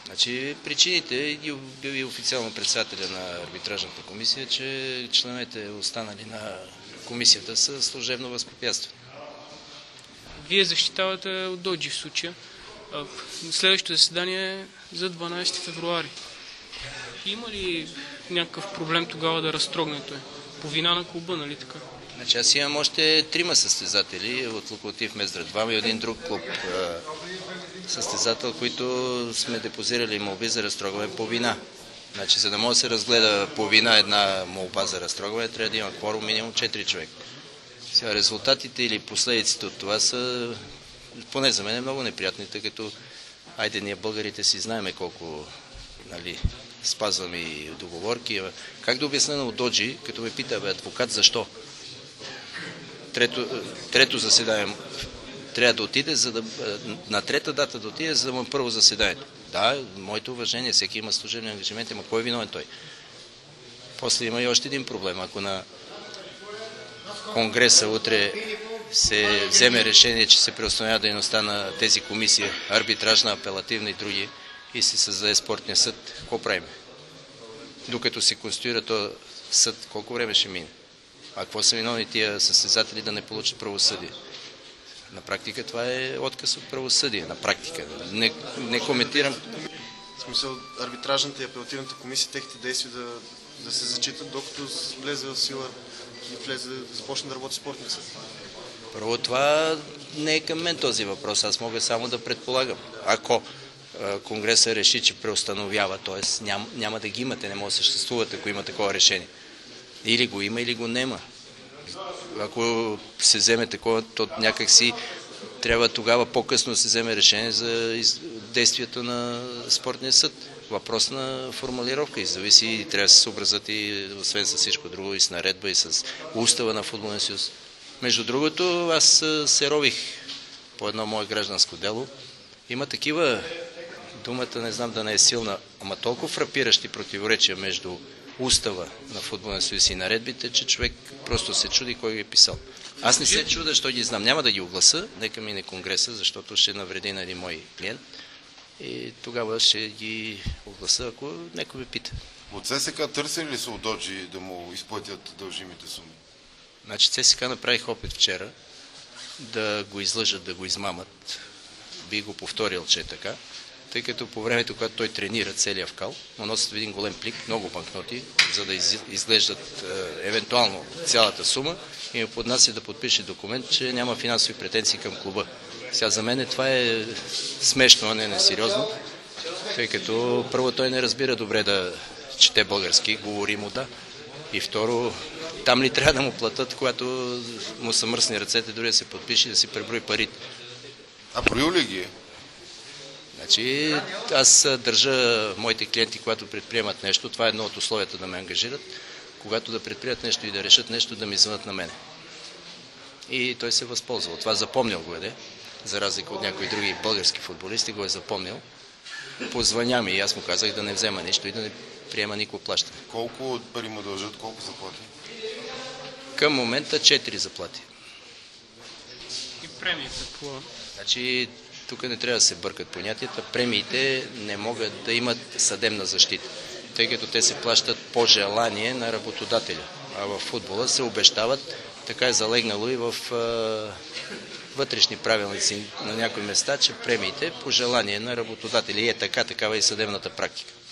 Значи причините и обяви официално председателя на арбитражната комисия, че членовете останали на комисията са служебно възпрепятствани. Вие защитавате Удоджи в случая. Следващото заседание е за 12 февруари. Има ли някакъв проблем тогава да разтрогне той? По вина на клуба, нали така? Значи аз имам още 3 състезатели от Локомотив Мездра 2 и един друг клуб състезател, които сме депозирали молби за разтрогване по вина. Значи, за да може да се разгледа по вина една молба за разтрогване, трябва да има кворум минимум 4 човека. Сега резултатите или последиците от това са, поне за мен, много неприятни, тъй като айде ние българите си знаеме колко, нали, спазваме и договорки. Как да обясня на Удоджи, като ме пита, адвокат, защо? Трето заседание трябва да отиде, на трета дата да отиде, за да му първо заседанието. Да, моето уважение, всеки има служебни ангажименти, ама кой е виновен той? После има и още един проблем. Ако на Конгреса утре се вземе решение, че се преустановява дейността на тези комисии, арбитражна, апелативна и други, и се създаде спортния съд, какво правим? Докато се конституира този съд, колко време ще мине? А какво са виновни тия състезатели да не получат правосъдие? На практика това е отказ от правосъдие. На практика. Не коментирам. В смисъл, арбитражната и апелативната комисия, техните действия да се зачитат, докато влезе в сила и започне да работи спортния съд. Първо, това не е към мен този въпрос. Аз мога само да предполагам. Ако Конгреса реши, че преустановява, т.е. няма да ги имате, не може да съществуват, ако има такова решение. Или го има, или го нема. Ако се вземе такова, то някакси трябва тогава по-късно да се вземе решение за действието на спортния съд. Въпрос на формулировка и зависи, и трябва да се съобразят и освен с всичко друго, и с наредба, и с устава на футболния съюз. Между другото, аз се рових по едно мое гражданско дело. Има такива, думата не знам да не е силна, ама толкова фрапиращи противоречия между устава на футболния съюз и наредбите, че човек просто се чуди кой ги е писал. Аз не се чуда, що ги знам. Няма да ги огласа, нека мине Конгреса, защото ще навреди на един мой клиент и тогава ще ги огласа, ако някой ме пита. От ЦСКА търсили ли са Удоджи да му изплатят дължимите суми? Значи ЦСКА направих опит вчера да го излъжат, да го измамат. Би го повторил, че е така. Тъй като по времето, когато той тренира целия вкал, му носят един голем плик, много банкноти, за да изглеждат евентуално цялата сума и му поднася да подпише документ, че няма финансови претенции към клуба. Сега за мен това е смешно, а не несериозно, тъй като първо той не разбира добре да чете български, говори му да. И второ, там ли трябва да му платят, когато му са мръсни ръцете, дори да се подпише, да си преброи парите. А броил ли ги? Значи, аз държа моите клиенти, когато предприемат нещо, това е едно от условията да ме ангажират, когато да предприемат нещо и да решат нещо, да ми звънат на мене. И той се възползва. Това запомнил го е, за разлика от някои други български футболисти, го е запомнил. Позвъня ми и аз му казах да не взема нищо и да не приема никакво плащане. Колко пари му дължат, колко заплати? Към момента 4 заплати. И премията по... Значи, тук не трябва да се бъркат понятията. Премиите не могат да имат съдебна защита, тъй като те се плащат по желание на работодателя. А в футбола се обещават, така е залегнало и в вътрешни правилници на някои места, че премиите по желание на работодателя. И е така, такава и съдебната практика.